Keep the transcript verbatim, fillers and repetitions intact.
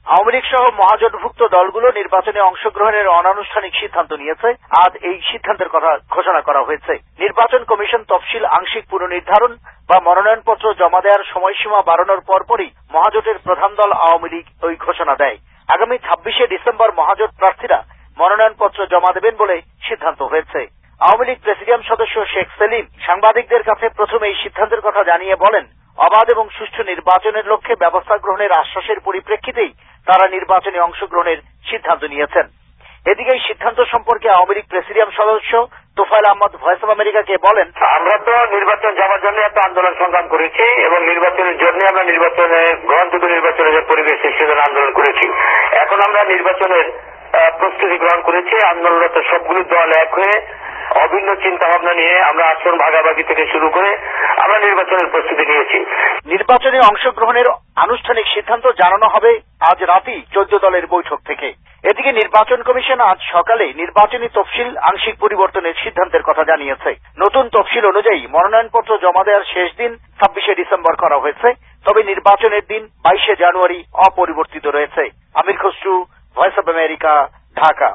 আওয়ামী লীগ সহ মহাজোটভুক্ত দলগুলো নির্বাচনে অংশগ্রহণের অনানুষ্ঠানিক সিদ্ধান্ত নিয়েছে। আজ এই সিদ্ধান্তের কথা ঘোষণা করা হয়েছে। নির্বাচন কমিশন তফসিল আংশিক পুনর্নির্ধারণ বা মনোনয়নপত্র জমা দেওয়ার সময়সীমা বাড়ানোর পরপরই মহাজোটের প্রধান দল আওয়ামী লীগ ওই ঘোষণা দেয়। আগামী ছাব্বিশে ডিসেম্বর মহাজোট প্রার্থীরা মনোনয়নপত্র জমা দেবেন বলে সিদ্ধান্ত হয়েছে। আওয়ামী লীগ প্রেসিডিয়াম সদস্য শেখ সেলিম সাংবাদিকদের কাছে প্রথমে এই সিদ্ধান্তের কথা জানিয়ে বলেন, অবাধ এবং সুষ্ঠু নির্বাচনের লক্ষ্যে ব্যবস্থা গ্রহণের আশ্বাসের পরিপ্রেক্ষিতেই তারা নির্বাচনে অংশগ্রহণের সিদ্ধান্ত নিয়েছেন। এদিকে এই সিদ্ধান্ত সম্পর্কে আওয়ামী লীগ প্রেসিডিয়াম সদস্য তোফায়েল আহমদ ভয়েস অব আমেরিকাকে বলেন, আমরা তো নির্বাচন যাওয়ার জন্য একটা আন্দোলন সংগ্রাম করেছি এবং নির্বাচনের জন্য আমরা নির্বাচনে গ্রহণযোগ্য নির্বাচনের যে পরিবেশ সৃষ্টির জন্য আন্দোলন করেছি। এখন আমরা নির্বাচনের প্রস্তুতি গ্রহণ করেছি। আন্দোলনরত সবগুলো দল এক হয়ে অভিন্ন চিন্তা ভাবনা নিয়ে আমরা আসন ভাগাভাগি থেকে শুরু করে আমরা নির্বাচনের প্রস্তুতি নিয়েছি। নির্বাচনে অংশগ্রহণের আনুষ্ঠানিক সিদ্ধান্ত জানানো হবে আজ রাতেই চোদ্দ দলের বৈঠক থেকে। এদিকে নির্বাচন কমিশন আজ সকালে নির্বাচনী তফসিল আংশিক পরিবর্তনের সিদ্ধান্তের কথা জানিয়েছে। নতুন তফসিল অনুযায়ী মনোনয়নপত্র জমা দেওয়ার শেষ দিন ছাব্বিশে ডিসেম্বর করা হয়েছে। তবে নির্বাচনের দিন বাইশে জানুয়ারি অপরিবর্তিত রয়েছে। Amir Khasru, Voice of America, Dhaka.